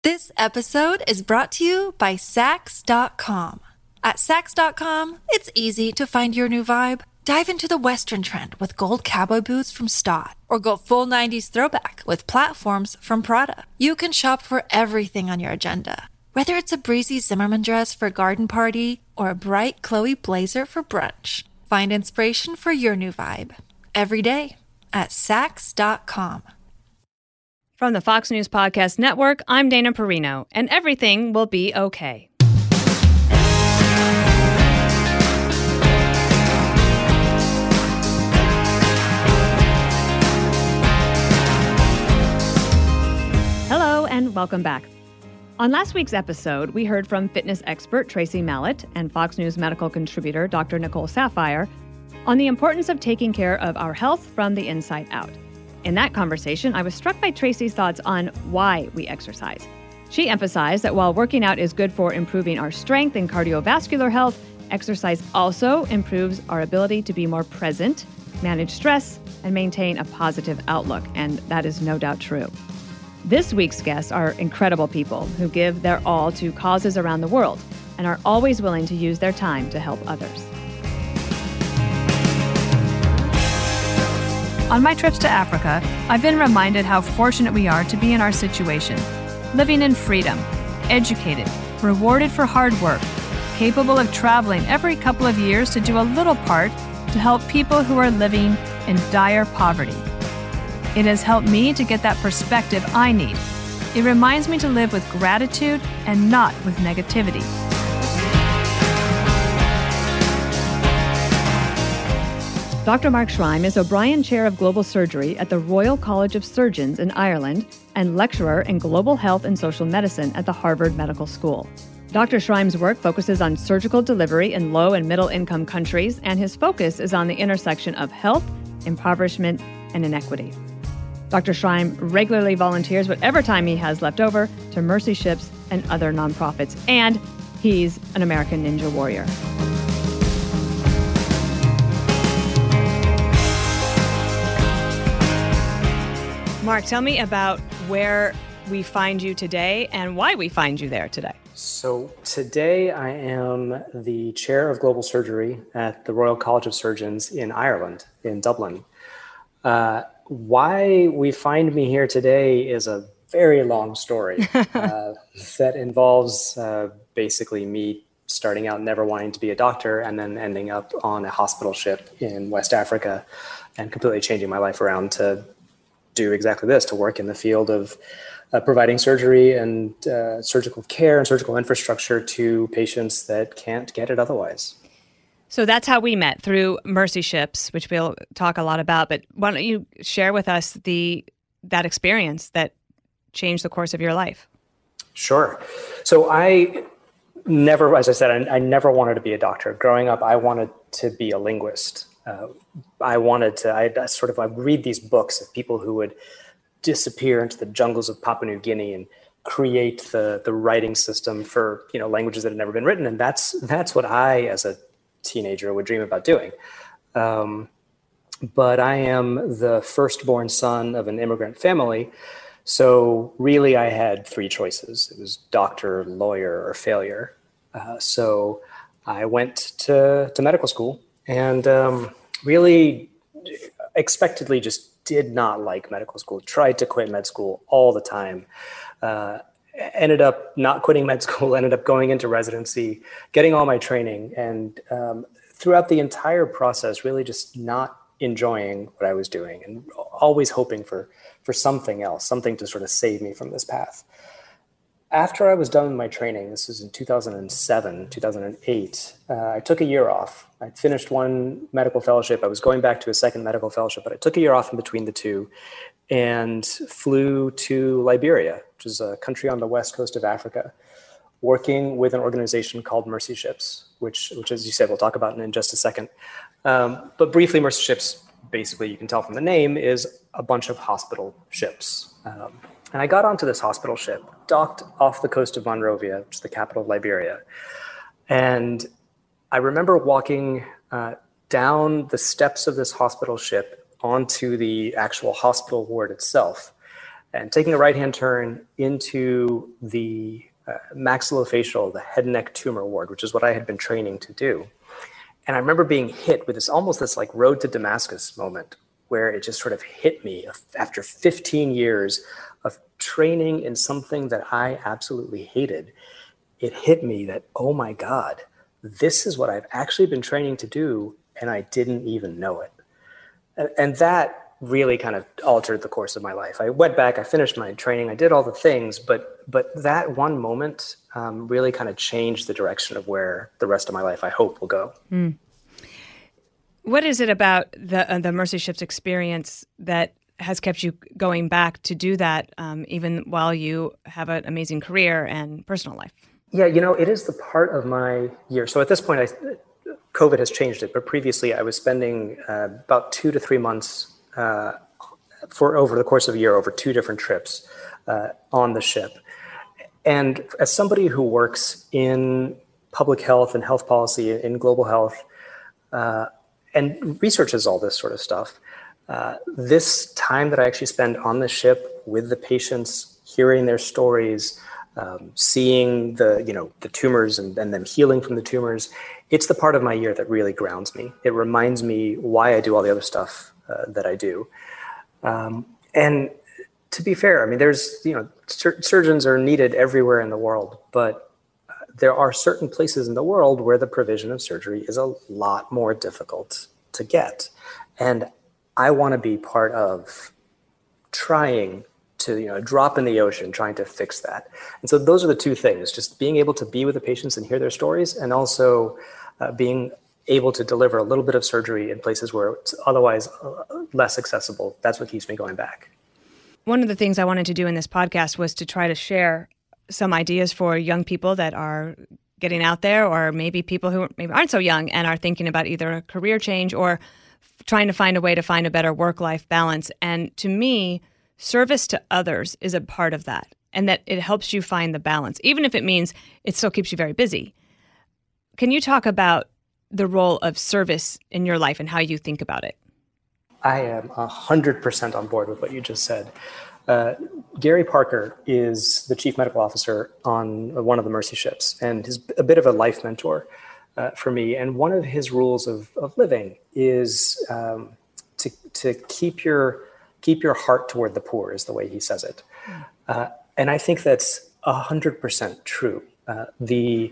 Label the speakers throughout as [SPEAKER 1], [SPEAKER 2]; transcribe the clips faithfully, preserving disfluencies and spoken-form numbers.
[SPEAKER 1] This episode is brought to you by Saks dot com. At Saks dot com, it's easy to find your new vibe. Dive into the Western trend with gold cowboy boots from Staud, or go full nineties throwback with platforms from Prada. You can shop for everything on your agenda, whether it's a breezy Zimmermann dress for a garden party or a bright Chloe blazer for brunch. Find inspiration for your new vibe every day at Saks dot com.
[SPEAKER 2] From the Fox News Podcast Network, I'm Dana Perino, and everything will be okay. Hello, and welcome back. On last week's episode, we heard from fitness expert Tracy Mallett and Fox News medical contributor Doctor Nicole Saphier on the importance of taking care of our health from the inside out. In that conversation, I was struck by Tracy's thoughts on why we exercise. She emphasized that while working out is good for improving our strength and cardiovascular health, exercise also improves our ability to be more present, manage stress, and maintain a positive outlook, and that is no doubt true. This week's guests are incredible people who give their all to causes around the world and are always willing to use their time to help others.
[SPEAKER 3] On my trips to Africa, I've been reminded how fortunate we are to be in our situation, living in freedom, educated, rewarded for hard work, capable of traveling every couple of years to do a little part to help people who are living in dire poverty. It has helped me to get that perspective I need. It reminds me to live with gratitude and not with negativity.
[SPEAKER 2] Doctor Mark Schreim is O'Brien Chair of Global Surgery at the Royal College of Surgeons in Ireland and lecturer in Global Health and Social Medicine at the Harvard Medical School. Doctor Schreim's work focuses on surgical delivery in low and middle income countries, and his focus is on the intersection of health, impoverishment, and inequity. Doctor Schreim regularly volunteers whatever time he has left over to Mercy Ships and other nonprofits, and he's an American Ninja Warrior. Mark, tell me about where we find you today and why we find you there today.
[SPEAKER 4] So today I am the chair of global surgery at the Royal College of Surgeons in Ireland, in Dublin. Uh, why we find me here today is a very long story uh, that involves uh, basically me starting out never wanting to be a doctor and then ending up on a hospital ship in West Africa and completely changing my life around to do exactly this, to work in the field of uh, providing surgery and uh, surgical care and surgical infrastructure to patients that can't get it otherwise.
[SPEAKER 2] So that's how we met, through Mercy Ships, which we'll talk a lot about. But why don't you share with us the that experience that changed the course of your life? Sure.
[SPEAKER 4] So I never, as I said, I, I never wanted to be a doctor. Growing up, I wanted to be a linguist. Uh, I wanted to, I, I sort of, I read these books of people who would disappear into the jungles of Papua New Guinea and create the the writing system for, you know, languages that had never been written. And that's, that's what I, as a teenager, would dream about doing. Um, but I am the firstborn son of an immigrant family. So really I had three choices. It was doctor, lawyer, or failure. Uh, so I went to, to medical school. And um, really expectedly just did not like medical school, tried to quit med school all the time, uh, ended up not quitting med school, ended up going into residency, getting all my training, and um, throughout the entire process, really just not enjoying what I was doing and always hoping for, for something else, something to sort of save me from this path. After I was done with my training, this was in two thousand seven, two thousand eight, uh, I took a year off. I'd finished one medical fellowship. I was going back to a second medical fellowship, but I took a year off in between the two and flew to Liberia, which is a country on the west coast of Africa, working with an organization called Mercy Ships, which, which as you said, we'll talk about in just a second. Um, but briefly, Mercy Ships, basically, you can tell from the name, is a bunch of hospital ships. Um, And I got onto this hospital ship, docked off the coast of Monrovia, which is the capital of Liberia. And I remember walking uh, down the steps of this hospital ship onto the actual hospital ward itself. and taking a right-hand turn into the uh, maxillofacial, the head and neck tumor ward, which is what I had been training to do. And I remember being hit with this almost this like road to Damascus moment where it just sort of hit me after fifteen years of training in something that I absolutely hated. It hit me that, oh my God, this is what I've actually been training to do, and I didn't even know it. And, and that really kind of altered the course of my life. I went back, I finished my training, I did all the things, but but that one moment um, really kind of changed the direction of where the rest of my life, I hope, will go.
[SPEAKER 2] Mm. What is it about the uh, the Mercy Ships experience that has kept you going back to do that, um, even while you have an amazing career and personal life?
[SPEAKER 4] Yeah, you know, it is the part of my year. So at this point, I, COVID has changed it, but previously I was spending uh, about two to three months uh, for over the course of a year, over two different trips uh, on the ship. And as somebody who works in public health and health policy, in global health, uh, and researches all this sort of stuff, uh, this time that I actually spend on the ship with the patients, hearing their stories, um, seeing the, you know, the tumors and, and them healing from the tumors, it's the part of my year that really grounds me. It reminds me why I do all the other stuff uh, that I do. Um, and to be fair, I mean, there's, you know, sur- surgeons are needed everywhere in the world, but there are certain places in the world where the provision of surgery is a lot more difficult to get. And I want to be part of trying to, you know, drop in the ocean, trying to fix that. And so those are the two things, just being able to be with the patients and hear their stories, and also uh, being able to deliver a little bit of surgery in places where it's otherwise uh, less accessible. That's what keeps me going back.
[SPEAKER 2] One of the things I wanted to do in this podcast was to try to share some ideas for young people that are getting out there, or maybe people who maybe aren't so young and are thinking about either a career change or trying to find a way to find a better work-life balance. And to me, service to others is a part of that, and that it helps you find the balance, even if it means it still keeps you very busy. Can you talk about the role of service in your life and how you think about it?
[SPEAKER 4] I am one hundred percent on board with what you just said. Uh, Gary Parker is the chief medical officer on one of the Mercy Ships, and he's a bit of a life mentor uh, for me. And one of his rules of, of living is um, to to keep your keep your heart toward the poor, is the way he says it. Uh, and I think that's one hundred percent true. Uh, the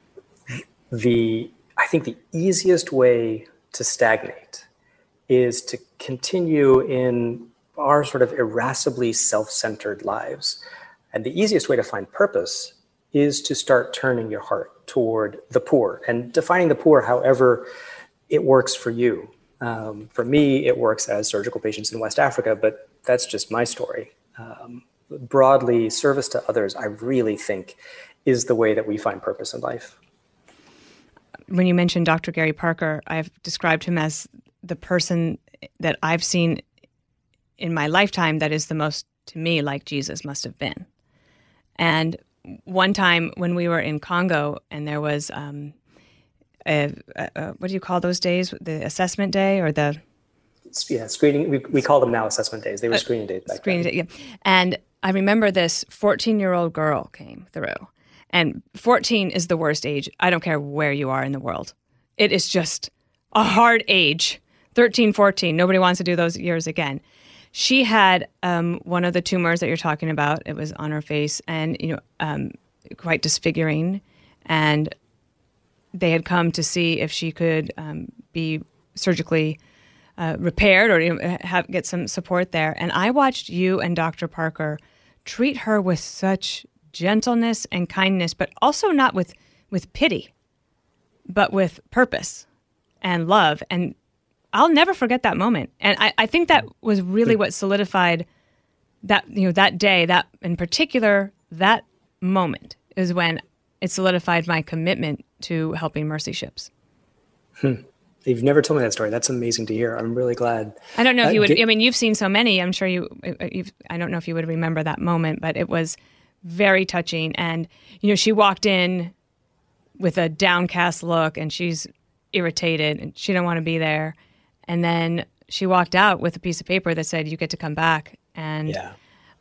[SPEAKER 4] the I think the easiest way to stagnate is to continue in our sort of irascibly self-centered lives. And the easiest way to find purpose is to start turning your heart toward the poor and defining the poor however it works for you. Um, for me, it works as surgical patients in West Africa, but that's just my story. Um, broadly, service to others, I really think, is the way that we find purpose in life.
[SPEAKER 2] When you mentioned Doctor Gary Parker, I've described him as the person that I've seen in my lifetime that is the most, to me, like Jesus must have been. And one time when we were in Congo and there was, um, a, a, what do you call those days? The assessment day or the...
[SPEAKER 4] Yeah, screening. We, we call them now assessment days. They were uh, screening days back
[SPEAKER 2] screening
[SPEAKER 4] then.
[SPEAKER 2] Day, yeah. And I remember this fourteen-year-old girl came through. And fourteen is the worst age. I don't care where you are in the world. It is just a hard age. thirteen, fourteen, nobody wants to do those years again. She had um, one of the tumors that you're talking about. It was on her face, and you know, um, quite disfiguring. And they had come to see if she could um, be surgically uh, repaired or you know, have get some support there. And I watched you and Doctor Parker treat her with such gentleness and kindness, but also not with with pity, but with purpose and love. And I'll never forget that moment. And I, I think that was really what solidified that, you know, that day, that in particular, that moment is when it solidified my commitment to helping Mercy Ships.
[SPEAKER 4] Hmm. You've never told me that story. That's amazing to hear. I'm really glad.
[SPEAKER 2] I don't know if
[SPEAKER 4] uh,
[SPEAKER 2] you would,
[SPEAKER 4] did,
[SPEAKER 2] I mean, you've seen so many, I'm sure you, you've, I don't know if you would remember that moment, but it was very touching. And, you know, she walked in with a downcast look and she's irritated and she didn't want to be there. And then she walked out with a piece of paper that said, you get to come back. And
[SPEAKER 4] yeah.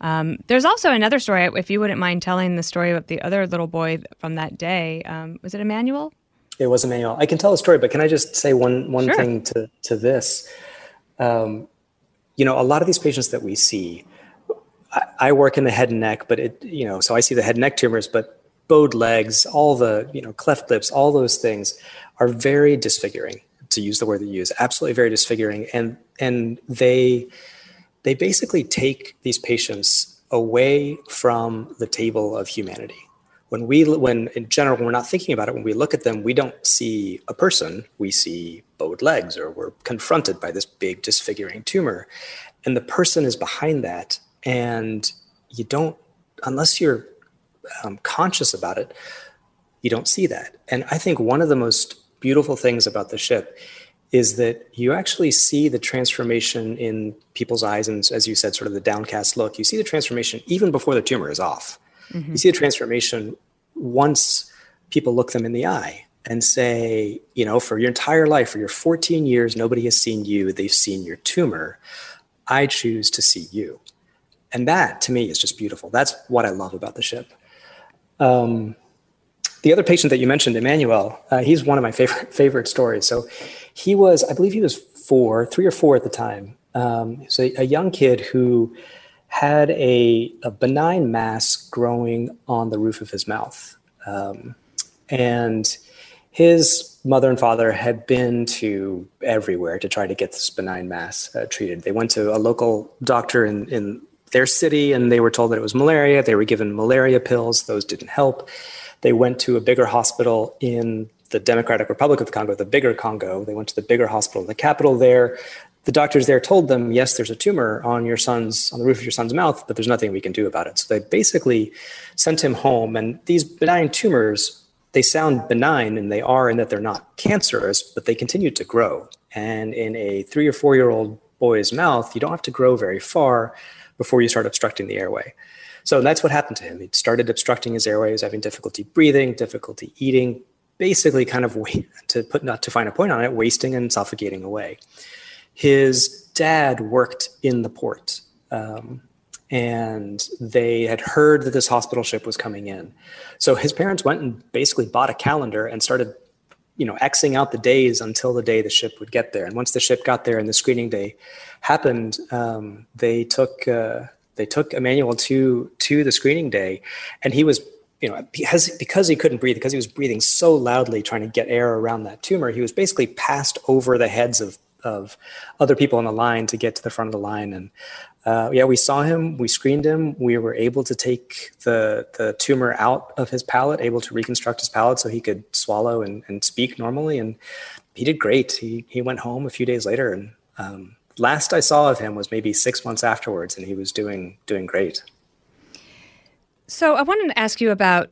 [SPEAKER 2] Um, there's also another story, if you wouldn't mind telling the story of the other little boy from that day. Um, was it Emmanuel?
[SPEAKER 4] It was Emmanuel. I can tell a story, but can I just say one one
[SPEAKER 2] Sure.
[SPEAKER 4] thing to, to this? Um, you know, a lot of these patients that we see, I, I work in the head and neck, but it, you know, so I see the head and neck tumors, but bowed legs, all the, you know, cleft lips, all those things are very disfiguring, to use the word that you use, absolutely very disfiguring. And, and they, they basically take these patients away from the table of humanity. When we, when in general, when we're not thinking about it, when we look at them, we don't see a person, we see bowed legs, or we're confronted by this big disfiguring tumor. And the person is behind that. And you don't, unless you're um, conscious about it, you don't see that. And I think one of the most beautiful things about the ship is that you actually see the transformation in people's eyes. And as you said, sort of the downcast look, you see the transformation even before the tumor is off. Mm-hmm. You see a transformation once people look them in the eye and say, you know, for your entire life, for your fourteen years, nobody has seen you. They've seen your tumor. I choose to see you. And that, to me, is just beautiful. That's what I love about the ship. Um, the other patient that you mentioned, Emmanuel, uh, he's one of my favorite favorite stories. So he was, I believe he was four, three or four at the time. Um, so a young kid who had a, a benign mass growing on the roof of his mouth. Um, and his mother and father had been to everywhere to try to get this benign mass uh, treated. They went to a local doctor in, in their city, and they were told that it was malaria. They were given malaria pills. Those didn't help. They went to a bigger hospital in the Democratic Republic of the Congo, the bigger Congo. They went to the bigger hospital in the capital there. The doctors there told them, yes, there's a tumor on your son's, on the roof of your son's mouth, but there's nothing we can do about it. So they basically sent him home. And these benign tumors, they sound benign, and they are in that they're not cancerous, but they continue to grow. And in a three or four-year-old boy's mouth, you don't have to grow very far before you start obstructing the airway. So that's what happened to him. He started obstructing his airway. He was having difficulty breathing, difficulty eating, basically kind of, wait, to put not to find a point on it, wasting and suffocating away. His dad worked in the port, um, and they had heard that this hospital ship was coming in. So his parents went and basically bought a calendar and started, you know, Xing out the days until the day the ship would get there. And once the ship got there and the screening day happened, um, they took uh, they took Emmanuel to to the screening day, and he was, you know, because because he couldn't breathe, because he was breathing so loudly trying to get air around that tumor, he was basically passed over the heads of of other people in the line to get to the front of the line. And uh, yeah, we saw him, we screened him. We were able to take the the tumor out of his palate, able to reconstruct his palate so he could swallow and, and speak normally. And he did great. He he went home a few days later, and um, last I saw of him was maybe six months afterwards, and he was doing doing great.
[SPEAKER 2] So I wanted to ask you about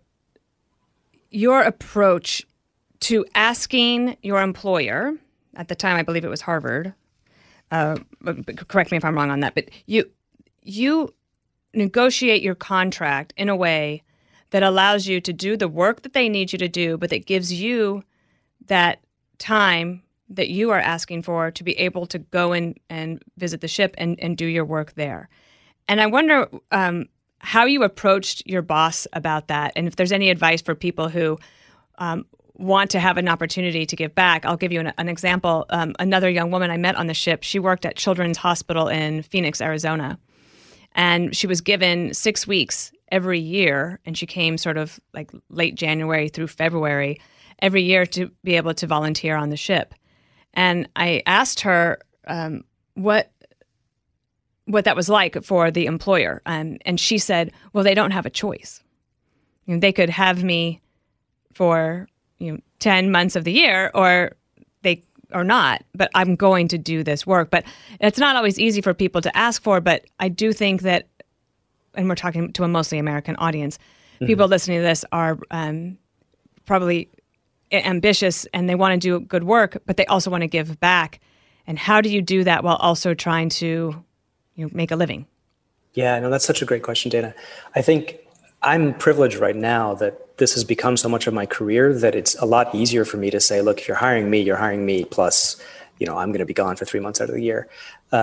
[SPEAKER 2] your approach to asking your employer. At the time, I believe it was Harvard. Uh, but correct me if I'm wrong on that. But you you negotiate your contract in a way that allows you to do the work that they need you to do, but that gives you that time that you are asking for to be able to go in and visit the ship and, and do your work there. And I wonder um, how you approached your boss about that, and if there's any advice for people who um, want to have an opportunity to give back. I'll give you an, an example. Um, another young woman I met on the ship, she worked at Children's Hospital in Phoenix, Arizona. And she was given six weeks every year, and she came sort of like late January through February every year to be able to volunteer on the ship. And I asked her um, what what that was like for the employer. Um, and she said, well, they don't have a choice. You know, they could have me for you know, ten months of the year, or they or not, but I'm going to do this work. But it's not always easy for people to ask for, but I do think that, and we're talking to a mostly American audience, mm-hmm. people listening to this are um, probably ambitious and they want to do good work, but they also want to give back. And how do you do that while also trying to you know, make a living?
[SPEAKER 4] Yeah, no, that's such a great question, Dana. I think I'm privileged right now that this has become so much of my career that it's a lot easier for me to say, look, if you're hiring me, you're hiring me plus, you know, I'm going to be gone for three months out of the year. Uh,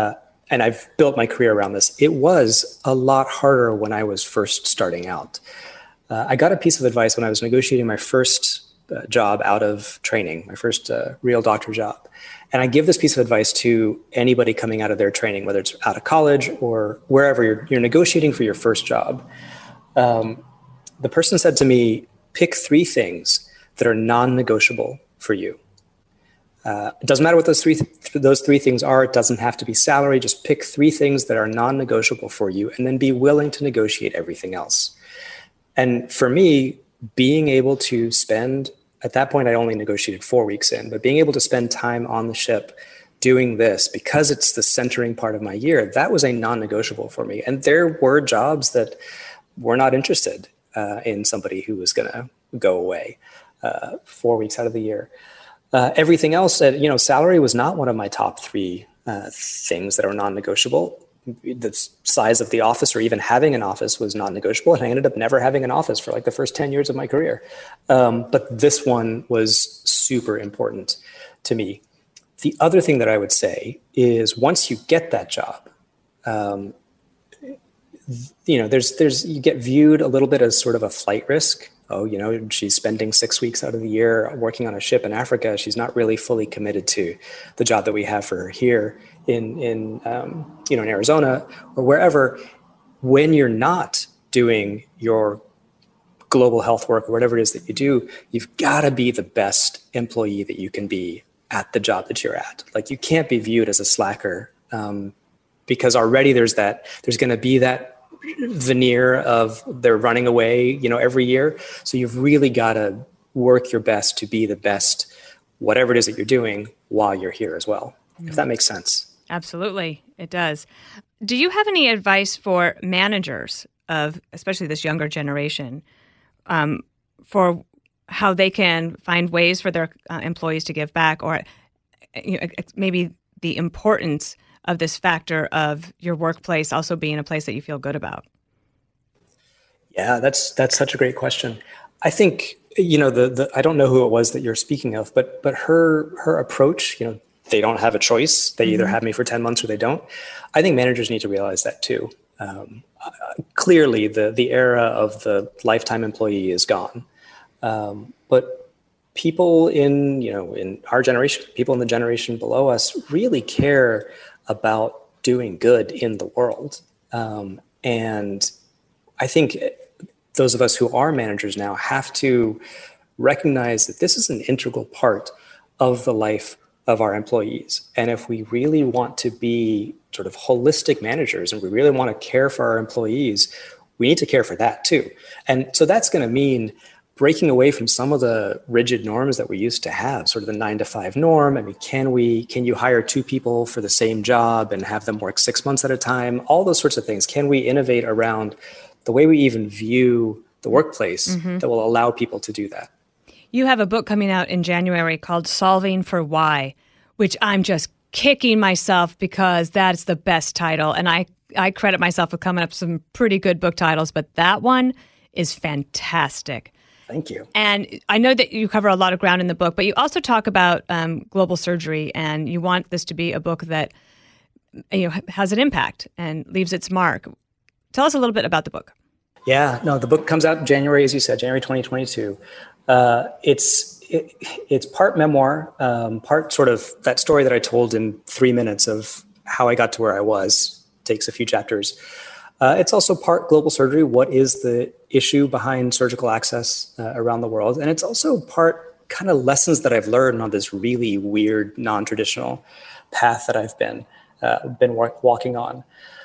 [SPEAKER 4] and I've built my career around this, it was a lot harder when I was first starting out. Uh, I got a piece of advice when I was negotiating my first uh, job out of training, my first uh, real doctor job. And I give this piece of advice to anybody coming out of their training, whether it's out of college or wherever you're, you're negotiating for your first job. Um, the person said to me, pick three things that are non-negotiable for you. Uh, it doesn't matter what those three th- those three things are. It doesn't have to be salary. Just pick three things that are non-negotiable for you, and then be willing to negotiate everything else. And for me, being able to spend, at that point, I only negotiated four weeks in, but being able to spend time on the ship doing this, because it's the centering part of my year, that was a non-negotiable for me. And there were jobs that were not interested uh, in somebody who was going to go away uh, four weeks out of the year. Uh, everything else, uh, you know, salary was not one of my top three uh, things that are non-negotiable. The size of the office or even having an office was non-negotiable. And I ended up never having an office for like the first ten years of my career. Um, but this one was super important to me. The other thing that I would say is once you get that job, um, you know, there's, there's, you get viewed a little bit as sort of a flight risk. Oh, you know, she's spending six weeks out of the year working on a ship in Africa. She's not really fully committed to the job that we have for her here in, in um, you know, in Arizona or wherever. When you're not doing your global health work or whatever it is that you do, you've got to be the best employee that you can be at the job that you're at. Like, you can't be viewed as a slacker um, because already there's that, there's going to be that veneer of they're running away, you know, every year. So you've really got to work your best to be the best, whatever it is that you're doing while you're here as well. Mm-hmm. If that makes sense.
[SPEAKER 2] Absolutely. It does. Do you have any advice for managers of, especially this younger generation, um, for how they can find ways for their uh, employees to give back, or you know, maybe the importance of this factor of your workplace also being a place that you feel good about?
[SPEAKER 4] Yeah, that's that's such a great question. I think, you know, the the I don't know who it was that you're speaking of, but but her her approach, you know, they don't have a choice. They mm-hmm. either have me for ten months or they don't. I think managers need to realize that too. Um, uh, clearly, the the era of the lifetime employee is gone, um, but people in you know in our generation, people in the generation below us, really care about doing good in the world. Um, and I think those of us who are managers now have to recognize that this is an integral part of the life of our employees. And if we really want to be sort of holistic managers and we really want to care for our employees, we need to care for that too. And so that's going to mean breaking away from some of the rigid norms that we used to have, sort of the nine to five norm. I mean, can we, can you hire two people for the same job and have them work six months at a time? All those sorts of things. Can we innovate around the way we even view the workplace mm-hmm. that will allow people to do that?
[SPEAKER 2] You have a book coming out in January called Solving for Why, which I'm just kicking myself because that's the best title. And I, I credit myself with coming up with some pretty good book titles, but that one is fantastic.
[SPEAKER 4] Thank you.
[SPEAKER 2] And I know that you cover a lot of ground in the book, but you also talk about um, global surgery, and you want this to be a book that you know has an impact and leaves its mark. Tell us a little bit about the book.
[SPEAKER 4] Yeah, no, the book comes out in January, as you said, January twenty twenty-two. Uh, it's it, it's part memoir, um, part sort of that story that I told in three minutes of how I got to where I was. Takes a few chapters. Uh, it's also part global surgery. What is the issue behind surgical access uh, around the world? And it's also part kind of lessons that I've learned on this really weird, non-traditional path that I've been uh, been walk- walking on.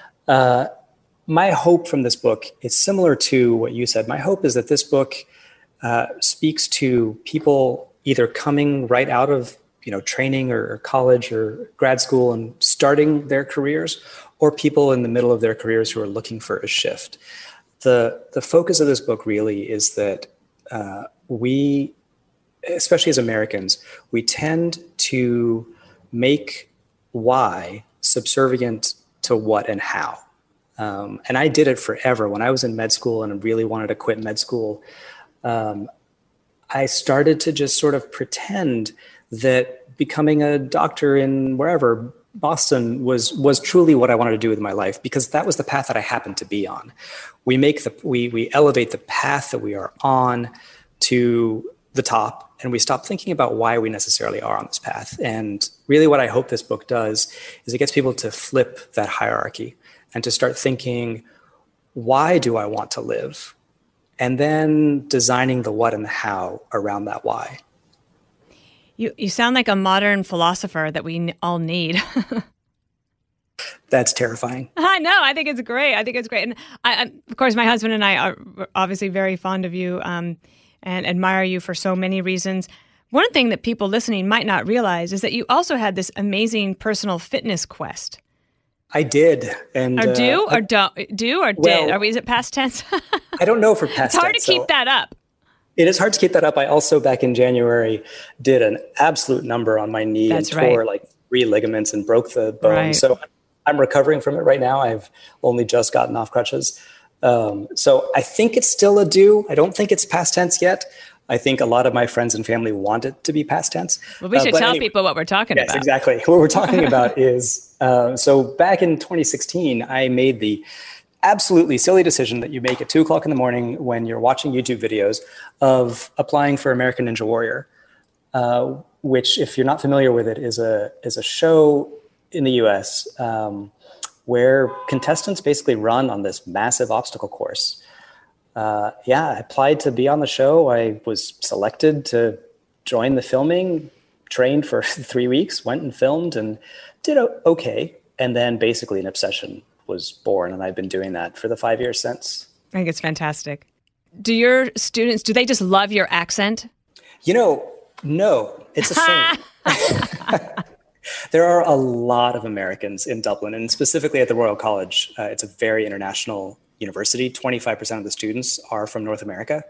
[SPEAKER 4] Uh, my hope from this book is similar to what you said. My hope is that this book uh, speaks to people either coming right out of you know training or college or grad school and starting their careers, or people in the middle of their careers who are looking for a shift. The, the focus of this book really is that uh, we, especially as Americans, we tend to make why subservient to what and how. Um, and I did it forever. When I was in med school and really wanted to quit med school, um, I started to just sort of pretend that becoming a doctor in wherever Boston was was truly what I wanted to do with my life, because that was the path that I happened to be on. We make the we we elevate the path that we are on to the top, and we stop thinking about why we necessarily are on this path. And really what I hope this book does is it gets people to flip that hierarchy and to start thinking, why do I want to live? And then designing the what and the how around that why.
[SPEAKER 2] You you sound like a modern philosopher that we all need.
[SPEAKER 4] That's terrifying.
[SPEAKER 2] I know. I think it's great. I think it's great. And I, I, of course, my husband and I are obviously very fond of you um, and admire you for so many reasons. One thing that people listening might not realize is that you also had this amazing personal fitness quest.
[SPEAKER 4] I did. And
[SPEAKER 2] or do
[SPEAKER 4] uh,
[SPEAKER 2] or don't do or
[SPEAKER 4] well,
[SPEAKER 2] did? Are we, is it past tense?
[SPEAKER 4] I don't know for past tense.
[SPEAKER 2] It's hard to keep
[SPEAKER 4] so.
[SPEAKER 2] that up.
[SPEAKER 4] It is hard to keep that up. I also, back in January, did an absolute number on my knee
[SPEAKER 2] That's
[SPEAKER 4] and tore
[SPEAKER 2] right.
[SPEAKER 4] like three ligaments and broke the bone.
[SPEAKER 2] Right.
[SPEAKER 4] So I'm recovering from it right now. I've only just gotten off crutches. Um, so I think it's still a do. I don't think it's past tense yet. I think a lot of my friends and family want it to be past tense.
[SPEAKER 2] Well, we should
[SPEAKER 4] uh,
[SPEAKER 2] tell
[SPEAKER 4] anyway,
[SPEAKER 2] people what we're talking
[SPEAKER 4] yes,
[SPEAKER 2] about.
[SPEAKER 4] Yes, exactly. What we're talking about is, uh, so back in twenty sixteen, I made the absolutely silly decision that you make at two o'clock in the morning when you're watching YouTube videos of applying for American Ninja Warrior, uh, which, if you're not familiar with it, is a is a show in the U S um, where contestants basically run on this massive obstacle course. Uh, yeah, I applied to be on the show. I was selected to join the filming, trained for three weeks, went and filmed and did okay. And then basically an obsession was born, and I've been doing that for the five years since.
[SPEAKER 2] I think it's fantastic. Do your students, do they just love your accent?
[SPEAKER 4] You know, no, it's the same. There are a lot of Americans in Dublin, and specifically at the Royal College. Uh, it's a very international university. twenty-five percent of the students are from North America.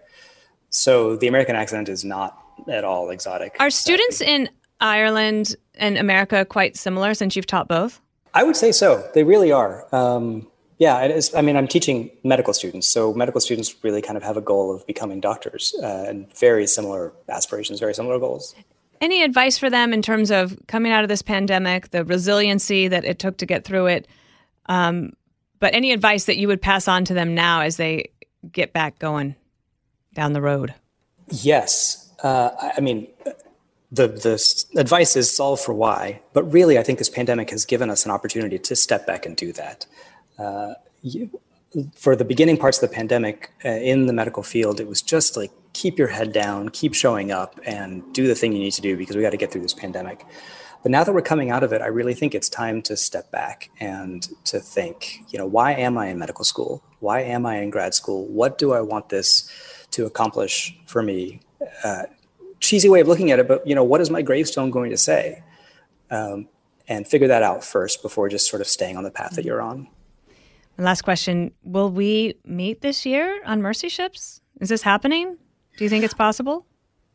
[SPEAKER 4] So the American accent is not at all exotic.
[SPEAKER 2] Are students uh, in Ireland and America quite similar, since you've taught both?
[SPEAKER 4] I would say so. They really are. Um, yeah, it is. I mean, I'm teaching medical students. So medical students really kind of have a goal of becoming doctors uh, and very similar aspirations, very similar goals.
[SPEAKER 2] Any advice for them in terms of coming out of this pandemic, the resiliency that it took to get through it? Um, but any advice that you would pass on to them now as they get back going down the road? Yes. Uh, I mean, the the advice is solve for why. But really, I think this pandemic has given us an opportunity to step back and do that. Uh, you, for the beginning parts of the pandemic uh, in the medical field, it was just like, keep your head down, keep showing up, and do the thing you need to do because we got to get through this pandemic. But now that we're coming out of it, I really think it's time to step back and to think, you know, why am I in medical school? Why am I in grad school? What do I want this to accomplish for me? Uh, cheesy way of looking at it, but, you know, what is my gravestone going to say? Um, and figure that out first before just sort of staying on the path that you're on. And last question, will we meet this year on Mercy Ships? Is this happening? Do you think it's possible?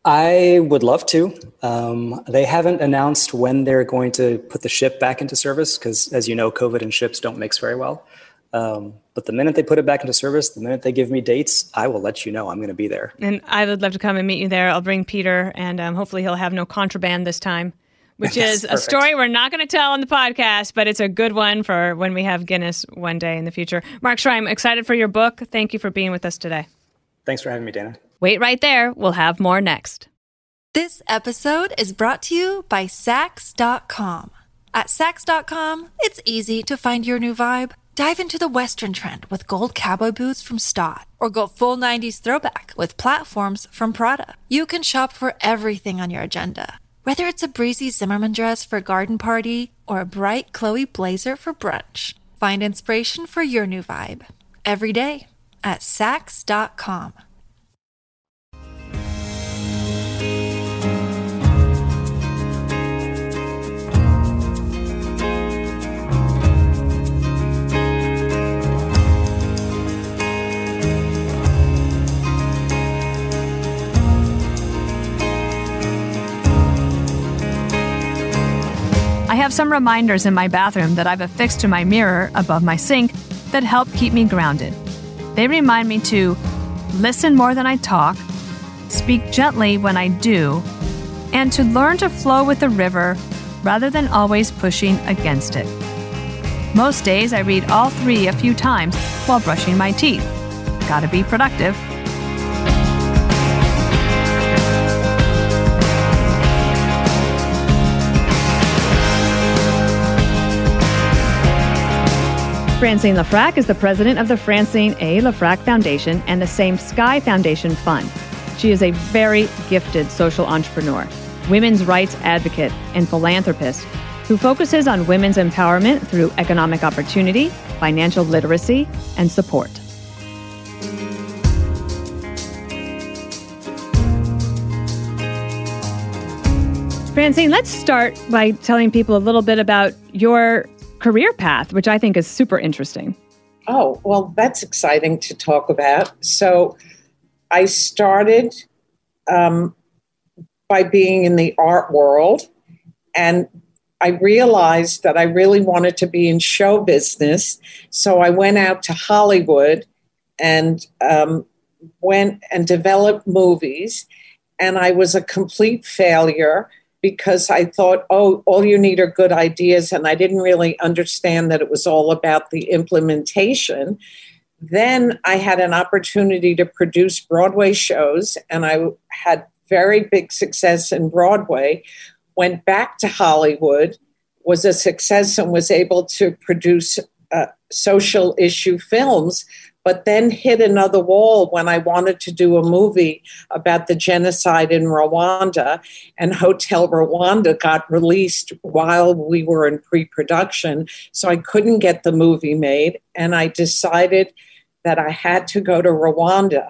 [SPEAKER 2] I would love to. Um, they haven't announced when they're going to put the ship back into service because, as you know, COVID and ships don't mix very well. Um, but the minute they put it back into service, the minute they give me dates, I will let you know I'm going to be there. And I would love to come and meet you there. I'll bring Peter, and um, hopefully he'll have no contraband this time, which is perfect. A story we're not going to tell on the podcast, but it's a good one for when we have Guinness one day in the future. Mark Schreim, excited for your book. Thank you for being with us today. Thanks for having me, Dana. Wait right there. We'll have more next.
[SPEAKER 1] This episode is brought to you by Saks dot com. At Saks dot com, it's easy to find your new vibe. Dive into the Western trend with gold cowboy boots from Stott, or go full nineties throwback with platforms from Prada. You can shop for everything on your agenda, whether it's a breezy Zimmermann dress for a garden party or a bright Chloe blazer for brunch. Find inspiration for your new vibe every day at Saks dot com.
[SPEAKER 3] I have some reminders in my bathroom that I've affixed to my mirror above my sink that help keep me grounded. They remind me to listen more than I talk, speak gently when I do, and to learn to flow with the river rather than always pushing against it. Most days I read all three a few times while brushing my teeth. Gotta be productive.
[SPEAKER 2] Francine LaFrac is the president of the Francine A. LaFrac Foundation and the Same Sky Foundation Fund. She is a very gifted social entrepreneur, women's rights advocate, and philanthropist who focuses on women's empowerment through economic opportunity, financial literacy, and support. Francine, let's start by telling people a little bit about your career path, which I think is super interesting.
[SPEAKER 5] Oh, well, that's exciting to talk about. So I started um, by being in the art world, and I realized that I really wanted to be in show business. So I went out to Hollywood and um, went and developed movies, and I was a complete failure because I thought, oh, all you need are good ideas. And I didn't really understand that it was all about the implementation. Then I had an opportunity to produce Broadway shows, and I had very big success in Broadway. Went back to Hollywood, was a success, and was able to produce uh, social issue films, but then hit another wall when I wanted to do a movie about the genocide in Rwanda, and Hotel Rwanda got released while we were in pre-production, so I couldn't get the movie made, and I decided that I had to go to Rwanda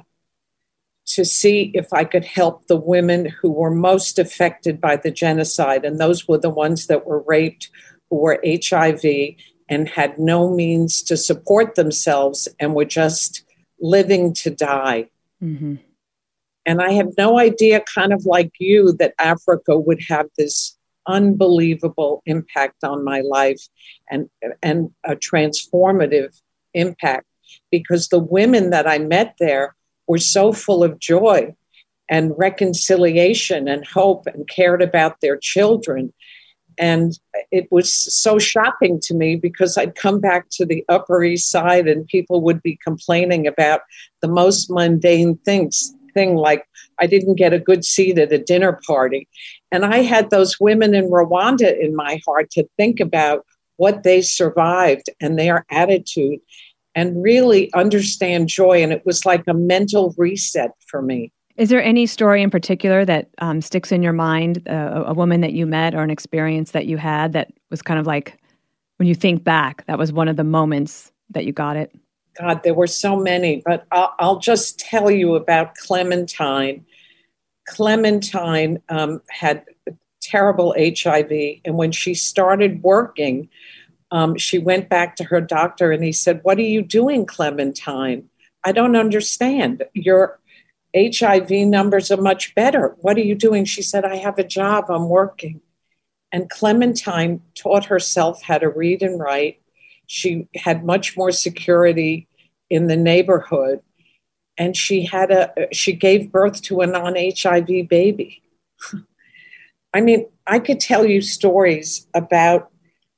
[SPEAKER 5] to see if I could help the women who were most affected by the genocide, and those were the ones that were raped, who were H I V, and had no means to support themselves and were just living to die. Mm-hmm. And I have no idea, kind of like you, that Africa would have this unbelievable impact on my life and, and a transformative impact, because the women that I met there were so full of joy and reconciliation and hope and cared about their children. And it was so shocking to me because I'd come back to the Upper East Side and people would be complaining about the most mundane things, thing like I didn't get a good seat at a dinner party. And I had those women in Rwanda in my heart to think about what they survived and their attitude and really understand joy. And it was like a mental reset for me.
[SPEAKER 2] Is there any story in particular that um, sticks in your mind, uh, a woman that you met or an experience that you had that was kind of like, when you think back, that was one of the moments that you got it?
[SPEAKER 5] God, there were so many, but I'll, I'll just tell you about Clementine. Clementine um, had terrible H I V, and when she started working, um, she went back to her doctor and he said, "What are you doing, Clementine? I don't understand. You're H I V numbers are much better. What are you doing?" She said, "I have a job, I'm working." And Clementine taught herself how to read and write. She had much more security in the neighborhood. And she had a, she gave birth to a non-H I V baby. I mean, I could tell you stories about,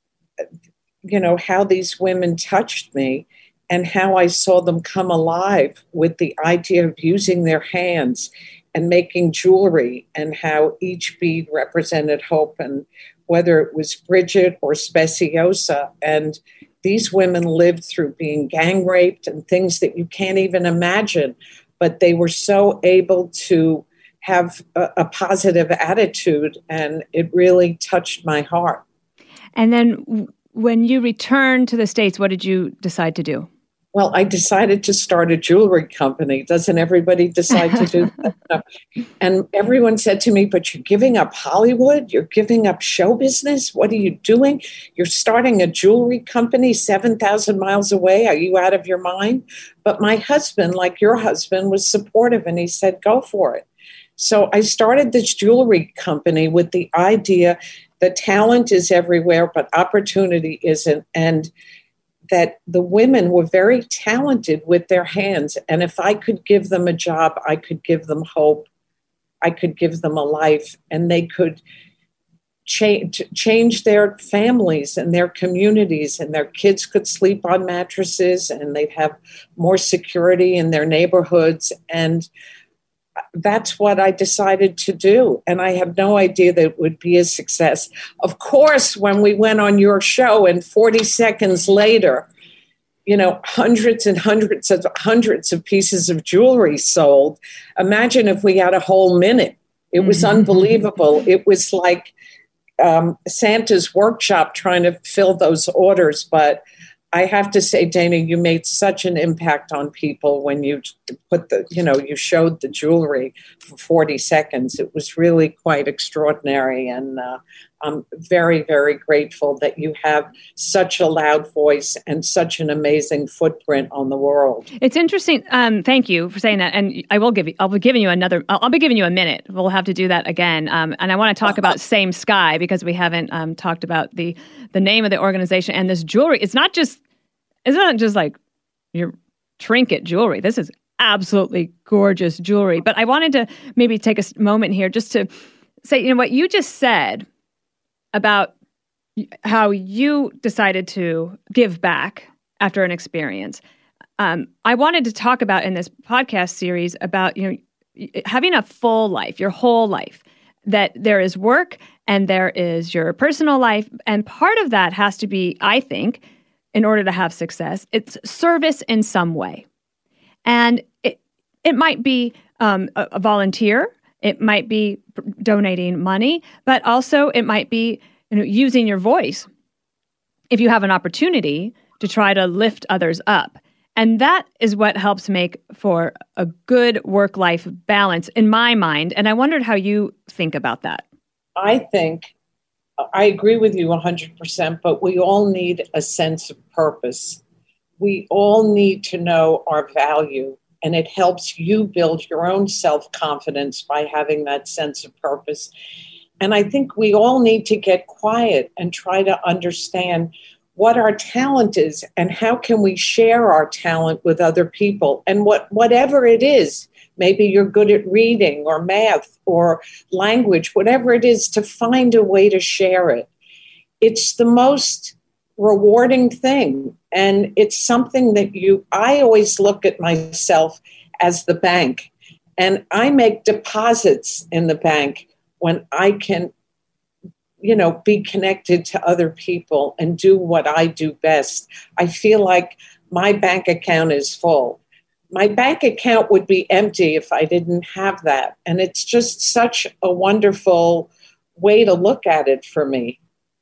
[SPEAKER 5] you know, how these women touched me and how I saw them come alive with the idea of using their hands and making jewelry, and how each bead represented hope, and whether it was Bridget or Speciosa. And these women lived through being gang raped and things that you can't even imagine, but they were so able to have a, a positive attitude, and it really touched my heart.
[SPEAKER 2] And then when you returned to the States, what did you decide to do?
[SPEAKER 5] Well, I decided to start a jewelry company. Doesn't everybody decide to do that? And everyone said to me, "But you're giving up Hollywood? You're giving up show business? What are you doing? You're starting a jewelry company seven thousand miles away. Are you out of your mind?" But my husband, like your husband, was supportive, and he said, "Go for it." So I started this jewelry company with the idea that talent is everywhere, but opportunity isn't. And that the women were very talented with their hands. And if I could give them a job, I could give them hope. I could give them a life, and they could change, change their families and their communities, and their kids could sleep on mattresses and they'd have more security in their neighborhoods. And that's what I decided to do. And I have no idea that it would be a success. Of course, when we went on your show and forty seconds later, you know, hundreds and hundreds of hundreds of pieces of jewelry sold. Imagine if we had a whole minute. It was mm-hmm. unbelievable. It was like um, Santa's workshop trying to fill those orders. But I have to say, Dana, you made such an impact on people when you put the, you know, you showed the jewelry for forty seconds. It was really quite extraordinary. And uh, I'm very, very grateful that you have such a loud voice and such an amazing footprint on the world.
[SPEAKER 2] It's interesting. Um, thank you for saying that. And I will give you, I'll be giving you another, I'll, I'll be giving you a minute. We'll have to do that again. Um, and I want to talk about Same Sky, because we haven't um, talked about the, the name of the organization and this jewelry. It's not just, it's not just like your trinket jewelry. This is absolutely gorgeous jewelry. But I wanted to maybe take a moment here just to say, you know, what you just said about how you decided to give back after an experience. Um, I wanted to talk about in this podcast series about, you know, having a full life, your whole life, that there is work and there is your personal life. And part of that has to be, I think, in order to have success, it's service in some way. And it, it might be um, a, a volunteer. It might be donating money, but also it might be, you know, using your voice if you have an opportunity to try to lift others up. And that is what helps make for a good work-life balance in my mind. And I wondered how you think about that.
[SPEAKER 5] I think, I agree with you one hundred percent, but we all need a sense of purpose. We all need to know our value. And it helps you build your own self-confidence by having that sense of purpose. And I think we all need to get quiet and try to understand what our talent is and how can we share our talent with other people. And what whatever it is, maybe you're good at reading or math or language, whatever it is, to find a way to share it. It's the most rewarding thing. And it's something that you, I always look at myself as the bank, and I make deposits in the bank when I can, you know, be connected to other people and do what I do best. I feel like my bank account is full. My bank account would be empty if I didn't have that. And it's just such a wonderful way to look at it for me.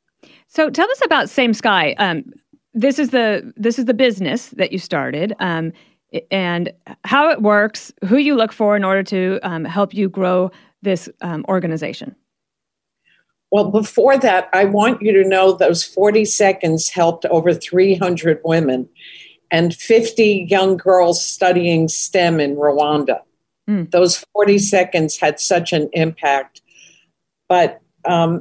[SPEAKER 2] So tell us about Same Sky. Um, this is the this is the business that you started, um, and how it works, who you look for in order to um, help you grow this um, organization.
[SPEAKER 5] Well, before that, I want you to know those forty seconds helped over three hundred women and fifty young girls studying STEM in Rwanda. Mm. Those forty seconds had such an impact. But um,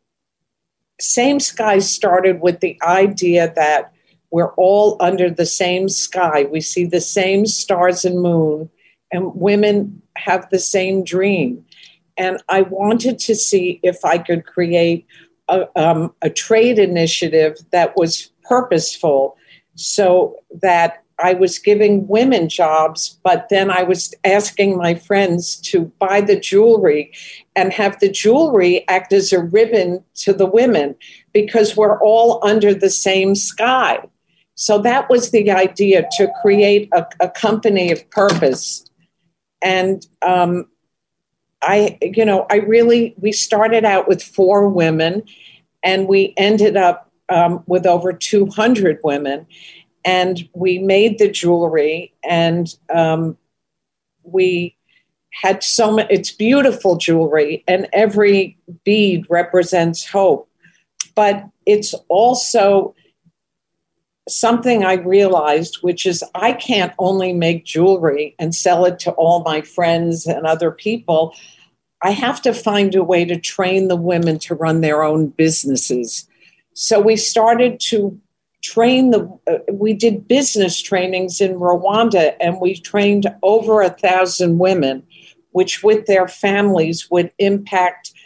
[SPEAKER 5] Same Sky started with the idea that we're all under the same sky. We see the same stars and moon, and women have the same dream. And I wanted to see if I could create a, um, a trade initiative that was purposeful, so that I was giving women jobs, but then I was asking my friends to buy the jewelry and have the jewelry act as a ribbon to the women, because we're all under the same sky. So that was the idea, to create a, a company of purpose. And um, I, you know, I really, we started out with four women and we ended up um, with over two hundred women. And we made the jewelry, and um, we had so much, it's beautiful jewelry, and every bead represents hope. But it's also something I realized, which is I can't only make jewelry and sell it to all my friends and other people. I have to find a way to train the women to run their own businesses. So we started to train the, uh, we did business trainings in Rwanda, and we trained over a thousand women, which with their families would impact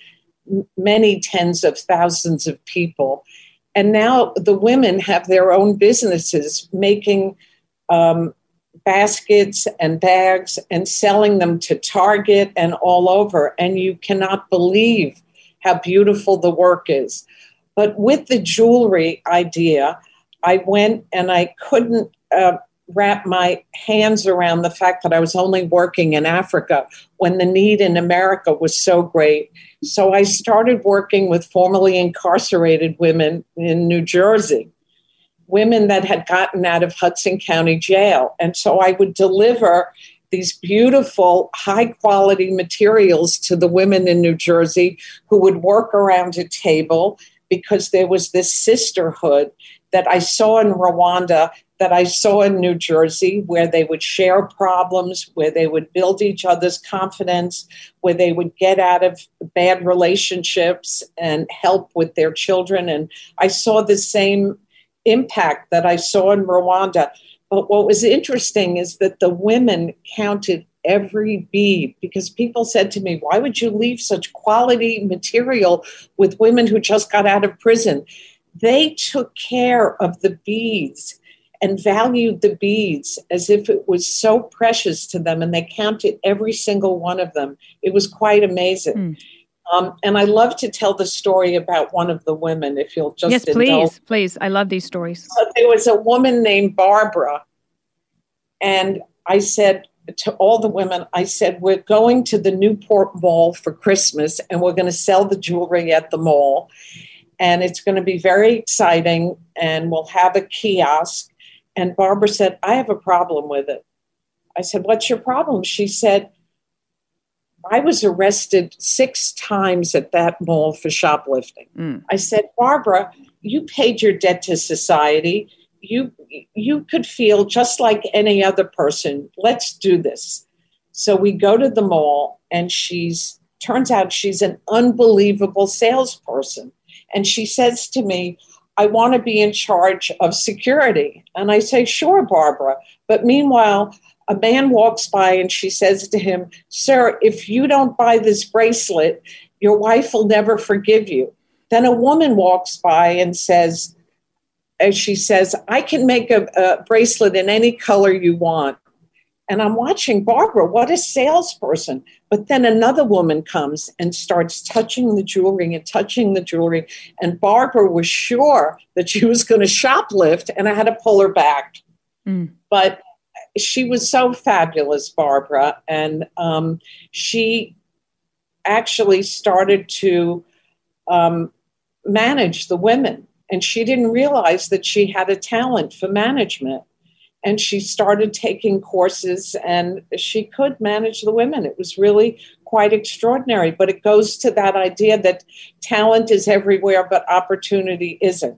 [SPEAKER 5] m- many tens of thousands of people. And now the women have their own businesses making um, baskets and bags and selling them to Target and all over. And you cannot believe how beautiful the work is. But with the jewelry idea, I went and I couldn't uh, wrap my hands around the fact that I was only working in Africa when the need in America was so great. So I started working with formerly incarcerated women in New Jersey, women that had gotten out of Hudson County Jail. And so I would deliver these beautiful, high-quality materials to the women in New Jersey who would work around a table, because there was this sisterhood that I saw in Rwanda, that I saw in New Jersey, where they would share problems, where they would build each other's confidence, where they would get out of bad relationships and help with their children. And I saw the same impact that I saw in Rwanda. But what was interesting is that the women counted every bead, because people said to me, why would you leave such quality material with women who just got out of prison? They took care of the beads and valued the beads as if it was so precious to them, and they counted every single one of them. It was quite amazing. Mm. Um, and I love to tell the story about one of the women, if you'll just
[SPEAKER 2] Yes,
[SPEAKER 5] indulge.
[SPEAKER 2] please, please. I love these stories.
[SPEAKER 5] So there was a woman named Barbara, and I said to all the women, I said, we're going to the Newport Mall for Christmas, and we're going to sell the jewelry at the mall. And it's going to be very exciting, and we'll have a kiosk. And Barbara said, I have a problem with it. I said, what's your problem? She said, I was arrested six times at that mall for shoplifting. Mm. I said, Barbara, you paid your debt to society. You, you could feel just like any other person. Let's do this. So we go to the mall, and she's, turns out she's an unbelievable salesperson. And she says to me, I want to be in charge of security. And I say, sure, Barbara. But meanwhile, a man walks by and she says to him, sir, if you don't buy this bracelet, your wife will never forgive you. Then a woman walks by and says, as she says, I can make a, a bracelet in any color you want. And I'm watching Barbara, what a salesperson. But then another woman comes and starts touching the jewelry and touching the jewelry. And Barbara was sure that she was going to shoplift, and I had to pull her back. Mm. But she was so fabulous, Barbara. And um, she actually started to um, manage the women. And she didn't realize that she had a talent for management. And she started taking courses, and she could manage the women. It was really quite extraordinary. But it goes to that idea that talent is everywhere, but opportunity isn't.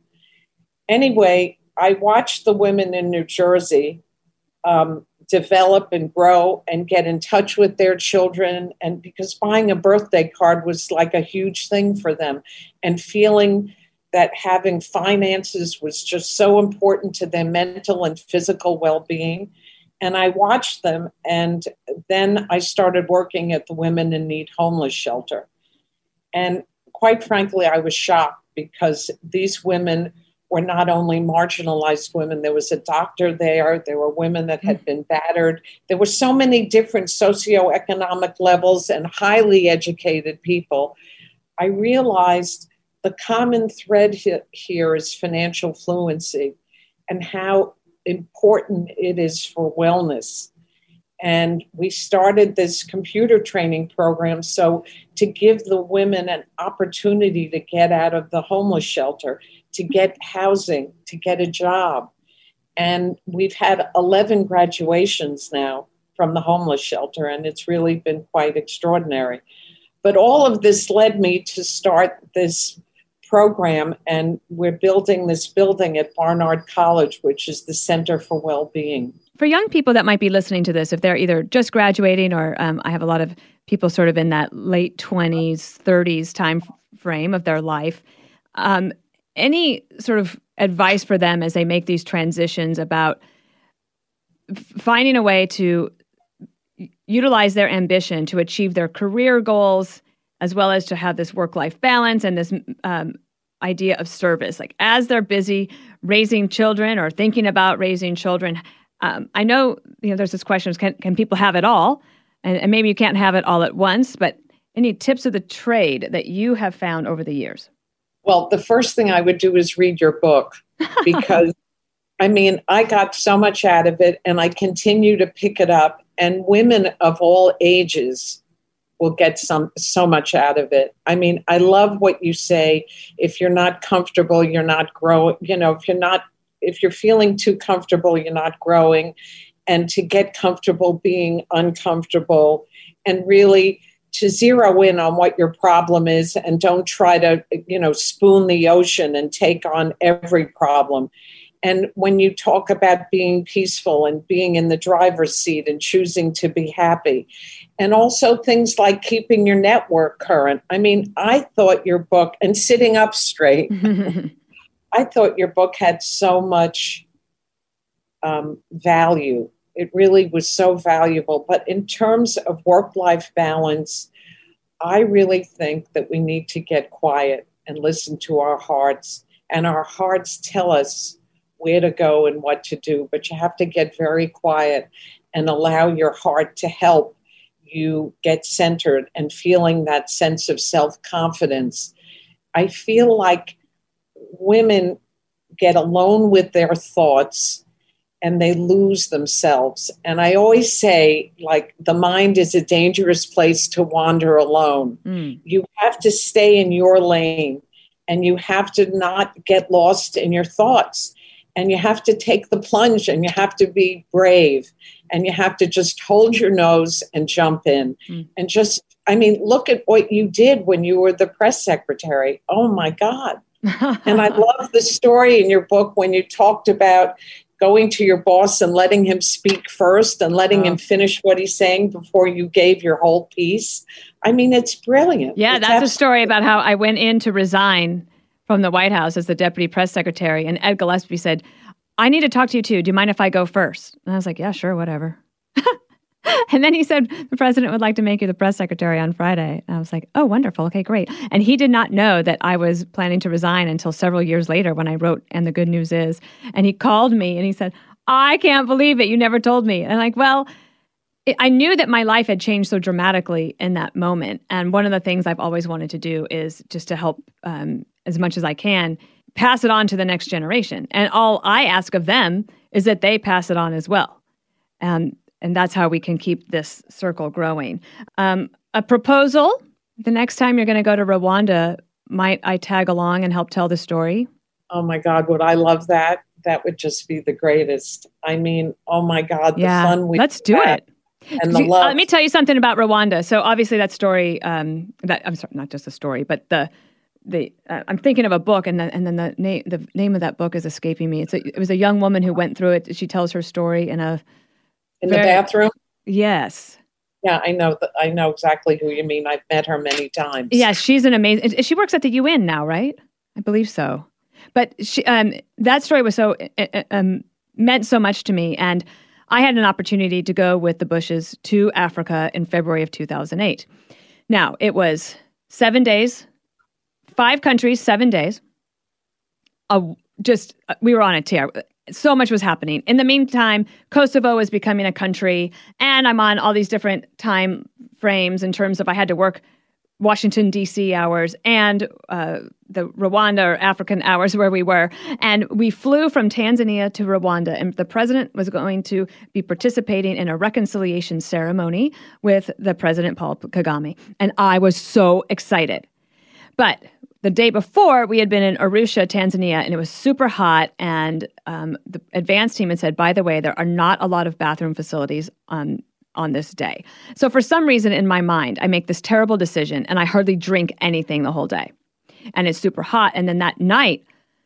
[SPEAKER 5] Anyway, I watched the women in New Jersey um, develop and grow and get in touch with their children. And because buying a birthday card was like a huge thing for them, and feeling that having finances was just so important to their mental and physical well-being. And I watched them, and then I started working at the Women in Need homeless shelter. And quite frankly, I was shocked, because these women were not only marginalized women. There was a doctor there. There were women that had been battered. There were so many different socioeconomic levels and highly educated people. I realized the common thread here is financial fluency, and how important it is for wellness. And we started this computer training program so to give the women an opportunity to get out of the homeless shelter, to get housing, to get a job. And we've had eleven graduations now from the homeless shelter, and it's really been quite extraordinary. But all of this led me to start this program, and we're building this building at Barnard College, which is the Center for Wellbeing.
[SPEAKER 2] For young people that might be listening to this, if they're either just graduating, or um, I have a lot of people sort of in that late twenties, thirties time frame of their life, um, any sort of advice for them as they make these transitions about f- finding a way to utilize their ambition to achieve their career goals, as well as to have this work-life balance and this um, idea of service. Like as they're busy raising children or thinking about raising children, um, I know, you know, there's this question, can, can people have it all? And, and maybe you can't have it all at once, but any tips of the trade that you have found over the years?
[SPEAKER 5] Well, the first thing I would do is read your book because, I mean, I got so much out of it and I continue to pick it up. And women of all ages will get some so much out of it. I mean, I love what you say. If you're not comfortable, you're not growing. You know, if you're not, if you're feeling too comfortable, you're not growing. And to get comfortable being uncomfortable and really to zero in on what your problem is and don't try to, you know, spoon the ocean and take on every problem. And when you talk about being peaceful and being in the driver's seat and choosing to be happy, and also things like keeping your network current. I mean, I thought your book, and sitting up straight, I thought your book had so much um, value. It really was so valuable. But in terms of work-life balance, I really think that we need to get quiet and listen to our hearts. And our hearts tell us where to go and what to do. But you have to get very quiet and allow your heart to help you get centered and feeling that sense of self-confidence. I feel like women get alone with their thoughts and they lose themselves. And I always say, like, the mind is a dangerous place to wander alone. Mm. You have to stay in your lane and you have to not get lost in your thoughts. And you have to take the plunge and you have to be brave and you have to just hold your nose and jump in. Mm. And just, I mean, look at what you did when you were the press secretary. Oh my God. And I love the story in your book when you talked about going to your boss and letting him speak first and letting oh. him finish what he's saying before you gave your whole piece. I mean, it's brilliant.
[SPEAKER 2] Yeah,
[SPEAKER 5] it's
[SPEAKER 2] that's absolutely- a story about how I went in to resign from the White House as the deputy press secretary. And Ed Gillespie said, I need to talk to you too. Do you mind if I go first? And I was like, yeah, sure, whatever. And then he said, the president would like to make you the press secretary on Friday. And I was like, oh, wonderful. Okay, great. And he did not know that I was planning to resign until several years later when I wrote And the Good News Is. And he called me and he said, I can't believe it. You never told me. And I'm like, well, it, I knew that my life had changed so dramatically in that moment. And one of the things I've always wanted to do is just to help um, as much as I can, pass it on to the next generation. And all I ask of them is that they pass it on as well. Um, and that's how we can keep this circle growing. Um, a proposal, the next time you're going to go to Rwanda, might I tag along and help tell the story?
[SPEAKER 5] Oh my God, would I love that? That would just be the greatest. I mean, oh my God, the
[SPEAKER 2] yeah,
[SPEAKER 5] fun we
[SPEAKER 2] let's do
[SPEAKER 5] had.
[SPEAKER 2] it.
[SPEAKER 5] And the love.
[SPEAKER 2] Uh, let me tell you something about Rwanda. So obviously that story, um, that I'm sorry, not just a story, but the the uh, I'm thinking of a book, and the, and then the name the name of that book is escaping me. It's a, it was a young woman who went through it. She tells her story in a
[SPEAKER 5] in
[SPEAKER 2] very,
[SPEAKER 5] the bathroom.
[SPEAKER 2] Yes.
[SPEAKER 5] Yeah, I know. Th- I know exactly who you mean. I've met her many times.
[SPEAKER 2] Yeah, she's an amazing. She works at the U N now, right? I believe so. But she, um, that story was so uh, um, meant so much to me, and I had an opportunity to go with the Bushes to Africa in February of two thousand eight. Now, it was seven days, five countries, seven days. Uh, just, uh, we were on a tear. So much was happening. In the meantime, Kosovo was becoming a country, and I'm on all these different time frames in terms of I had to work Washington, D C hours and uh, the Rwanda or African hours where we were. And we flew from Tanzania to Rwanda, and the president was going to be participating in a reconciliation ceremony with the president, Paul Kagame. And I was so excited. But the day before, we had been in Arusha, Tanzania, and it was super hot. And um, the advance team had said, by the way, there are not a lot of bathroom facilities on on this day. So for some reason in my mind, I make this terrible decision and I hardly drink anything the whole day. And it's super hot. And then that night,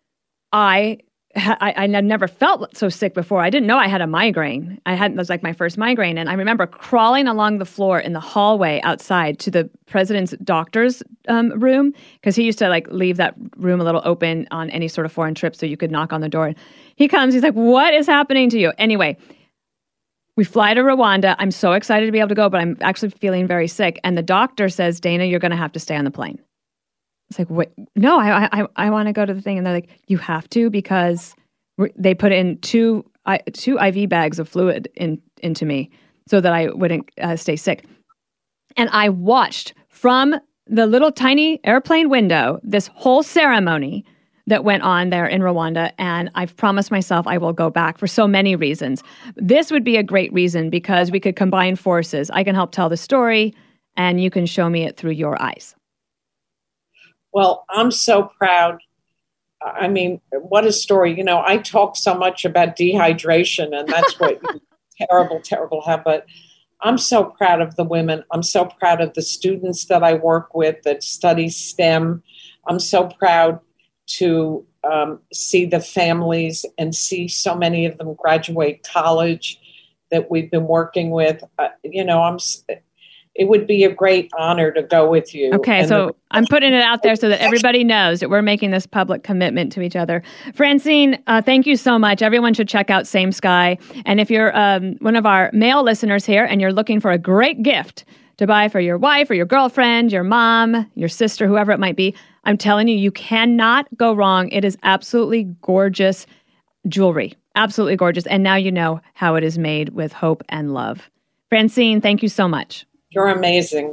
[SPEAKER 2] I I, I never felt so sick before. I didn't know I had a migraine. I had, it was like my first migraine. And I remember crawling along the floor in the hallway outside to the president's doctor's um, room, because he used to like leave that room a little open on any sort of foreign trip so you could knock on the door. He comes, he's like, what is happening to you? Anyway, We fly to Rwanda. I'm so excited to be able to go, but I'm actually feeling very sick. And the doctor says, Dana, you're going to have to stay on the plane. It's like, wait, no, I I, I want to go to the thing. And they're like, you have to, because they put in two I, two I V bags of fluid in into me so that I wouldn't uh, stay sick. And I watched from the little tiny airplane window this whole ceremony that went on there in Rwanda, and I've promised myself I will go back for so many reasons. This would be a great reason because we could combine forces. I can help tell the story, and you can show me it through your eyes.
[SPEAKER 5] Well, I'm so proud. I mean, what a story. You know, I talk so much about dehydration, and that's what terrible, terrible have, but I'm so proud of the women. I'm so proud of the students that I work with that study STEM. I'm so proud to um, see the families and see so many of them graduate college that we've been working with. Uh, you know, I'm. It would be a great honor to go with you.
[SPEAKER 2] Okay, and so the- I'm putting it out there so that everybody knows that we're making this public commitment to each other. Francine, uh, thank you so much. Everyone should check out Same Sky. And if you're um, one of our male listeners here and you're looking for a great gift to buy for your wife or your girlfriend, your mom, your sister, whoever it might be, I'm telling you, you cannot go wrong. It is absolutely gorgeous jewelry. Absolutely gorgeous. And now you know how it is made with hope and love. Francine, thank you so much.
[SPEAKER 5] You're amazing.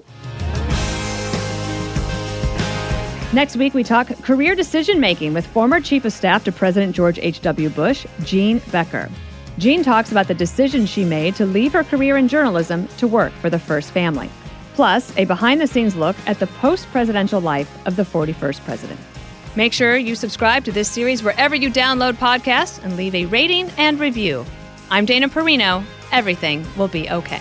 [SPEAKER 2] Next week, we talk career decision-making with former Chief of Staff to President George H W. Bush, Jean Becker. Jean talks about the decision she made to leave her career in journalism to work for the First Family. Plus, a behind-the-scenes look at the post-presidential life of the forty-first president. Make sure you subscribe to this series wherever you download podcasts and leave a rating and review. I'm Dana Perino. Everything will be okay.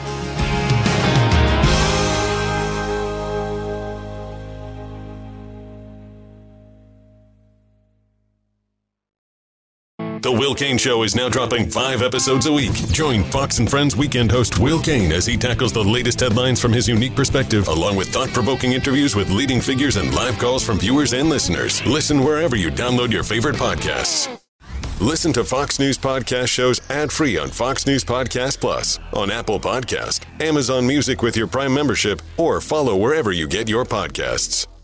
[SPEAKER 6] The Will Cain Show is now dropping five episodes a week. Join Fox and Friends weekend host Will Cain as he tackles the latest headlines from his unique perspective, along with thought-provoking interviews with leading figures and live calls from viewers and listeners. Listen wherever you download your favorite podcasts. Listen to Fox News Podcast shows ad-free on Fox News Podcast Plus, on Apple Podcast, Amazon Music with your Prime membership, or follow wherever you get your podcasts.